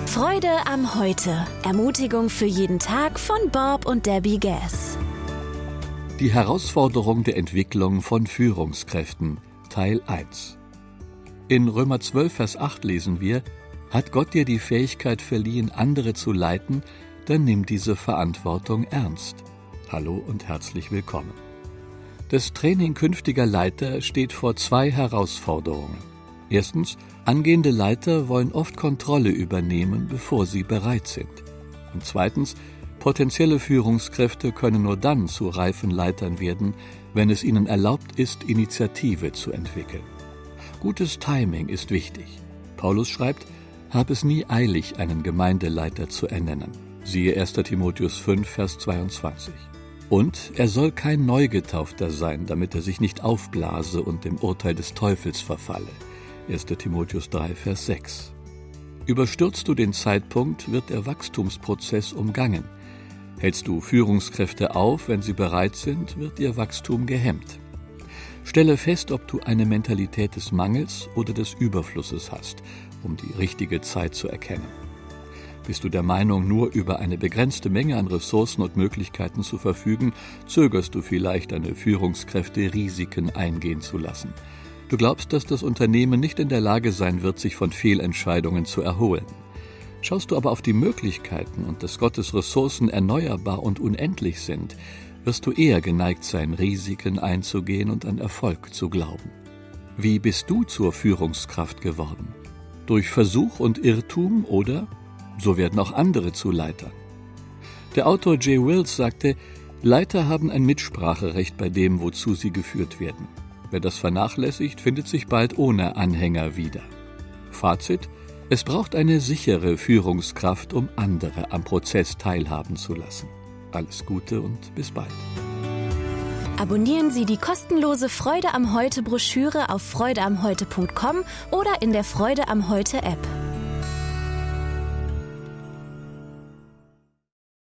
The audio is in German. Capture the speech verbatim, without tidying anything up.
Freude am Heute. Ermutigung für jeden Tag von Bob und Debbie Gass. Die Herausforderung der Entwicklung von Führungskräften, Teil eins. In Römer zwölf, Vers acht lesen wir: Hat Gott dir die Fähigkeit verliehen, andere zu leiten, dann nimm diese Verantwortung ernst. Hallo und herzlich willkommen. Das Training künftiger Leiter steht vor zwei Herausforderungen. Erstens, angehende Leiter wollen oft Kontrolle übernehmen, bevor sie bereit sind. Und zweitens, potenzielle Führungskräfte können nur dann zu reifen Leitern werden, wenn es ihnen erlaubt ist, Initiative zu entwickeln. Gutes Timing ist wichtig. Paulus schreibt: Hab es nie eilig, einen Gemeindeleiter zu ernennen. Siehe erster Timotheus fünf, Vers zweiundzwanzig. Und er soll kein Neugetaufter sein, damit er sich nicht aufblase und dem Urteil des Teufels verfalle. erster Timotheus drei, Vers sechs. Überstürzt du den Zeitpunkt, wird der Wachstumsprozess umgangen. Hältst du Führungskräfte auf, wenn sie bereit sind, wird ihr Wachstum gehemmt. Stelle fest, ob du eine Mentalität des Mangels oder des Überflusses hast, um die richtige Zeit zu erkennen. Bist du der Meinung, nur über eine begrenzte Menge an Ressourcen und Möglichkeiten zu verfügen, zögerst du vielleicht, deine Führungskräfte Risiken eingehen zu lassen. Du glaubst, dass das Unternehmen nicht in der Lage sein wird, sich von Fehlentscheidungen zu erholen. Schaust du aber auf die Möglichkeiten und dass Gottes Ressourcen erneuerbar und unendlich sind, wirst du eher geneigt sein, Risiken einzugehen und an Erfolg zu glauben. Wie bist du zur Führungskraft geworden? Durch Versuch und Irrtum oder so werden auch andere zu Leitern. Der Autor Jay Wills sagte: Leiter haben ein Mitspracherecht bei dem, wozu sie geführt werden. Wer das vernachlässigt, findet sich bald ohne Anhänger wieder. Fazit: Es braucht eine sichere Führungskraft, um andere am Prozess teilhaben zu lassen. Alles Gute und bis bald. Abonnieren Sie die kostenlose Freude am Heute Broschüre auf freude am heute punkt com oder in der Freude am Heute App.